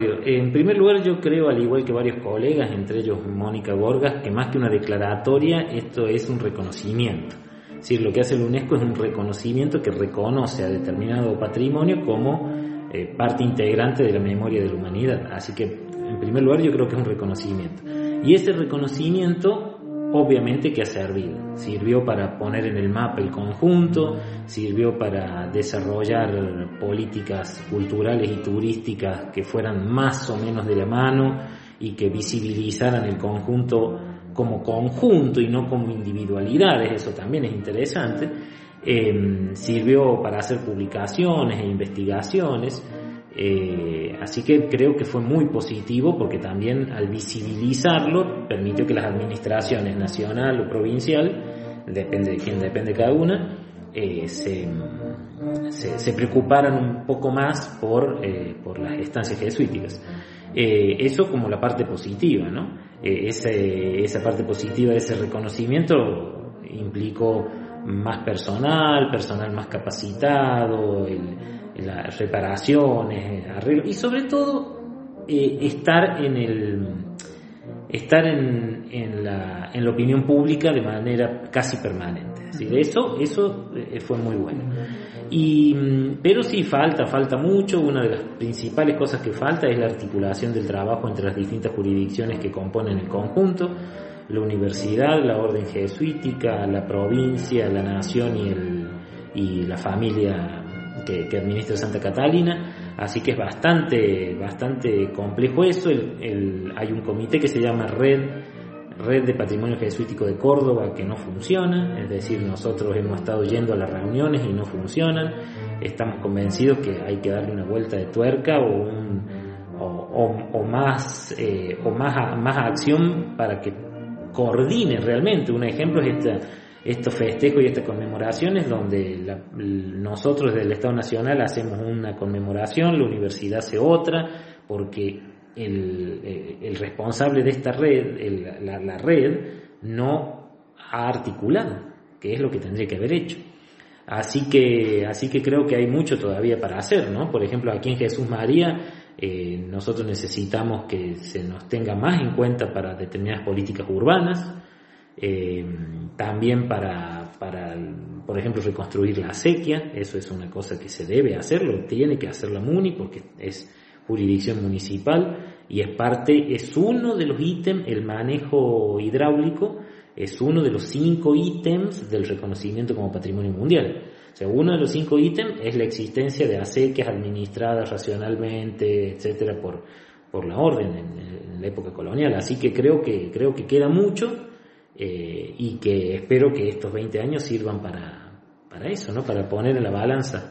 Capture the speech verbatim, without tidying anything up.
En primer lugar, yo creo, al igual que varios colegas, entre ellos Mónica Gorgas, que más que una declaratoria, esto es un reconocimiento. Es decir, lo que hace la UNESCO es un reconocimiento que reconoce a determinado patrimonio como eh, parte integrante de la memoria de la humanidad. Así que, en primer lugar, yo creo que es un reconocimiento. Y ese reconocimiento, obviamente, que ha servido. Sirvió para poner en el mapa el conjunto, sirvió para desarrollar políticas culturales y turísticas que fueran más o menos de la mano y que visibilizaran el conjunto como conjunto y no como individualidades. Eso también es interesante. Eh, sirvió para hacer publicaciones e investigaciones. Eh, así que creo que fue muy positivo, porque también al visibilizarlo permitió que las administraciones nacional o provincial, depende de quién depende cada una, eh, se, se, se preocuparan un poco más por, eh, por las estancias jesuíticas. Eh, eso como la parte positiva, ¿no? Eh, ese, esa parte positiva de ese reconocimiento implicó más personal, personal más capacitado, el, las reparaciones, arreglos y sobre todo eh, estar en el estar en, en, la, en la opinión pública de manera casi permanente. Es decir, eso, eso eh, fue muy bueno. Y, pero sí falta, falta mucho. Una de las principales cosas que falta es la articulación del trabajo entre las distintas jurisdicciones que componen el conjunto: la universidad, la orden jesuítica, la provincia, la nación y, el, y la familia Que, que administra Santa Catalina. Así que es bastante bastante complejo eso. El, el, hay un comité que se llama Red Red de Patrimonio Jesuítico de Córdoba, que no funciona. Es decir, nosotros hemos estado yendo a las reuniones y no funcionan. Estamos convencidos que hay que darle una vuelta de tuerca o un, o, o, o más eh, o más, más acción para que coordine realmente. Un ejemplo es esta estos festejos y estas conmemoraciones donde la, nosotros del Estado Nacional hacemos una conmemoración, la universidad hace otra, porque el, el responsable de esta red, el, la, la red, no ha articulado, que es lo que tendría que haber hecho. Así que, así que creo que hay mucho todavía para hacer, ¿no? Por ejemplo, aquí en Jesús María, eh, nosotros necesitamos que se nos tenga más en cuenta para determinadas políticas urbanas. Eh, también para, para, por ejemplo, reconstruir la acequia. Eso es una cosa que se debe hacer, lo tiene que hacer la MUNI porque es jurisdicción municipal y es parte, es uno de los ítems, el manejo hidráulico es uno de los cinco ítems del reconocimiento como patrimonio mundial. O sea, uno de los cinco ítems es la existencia de acequias administradas racionalmente, etcétera, por, por la orden en, en la época colonial. Así que creo que, creo que queda mucho. Eh, y que espero que estos veinte años sirvan para, para eso, ¿no? Para poner en la balanza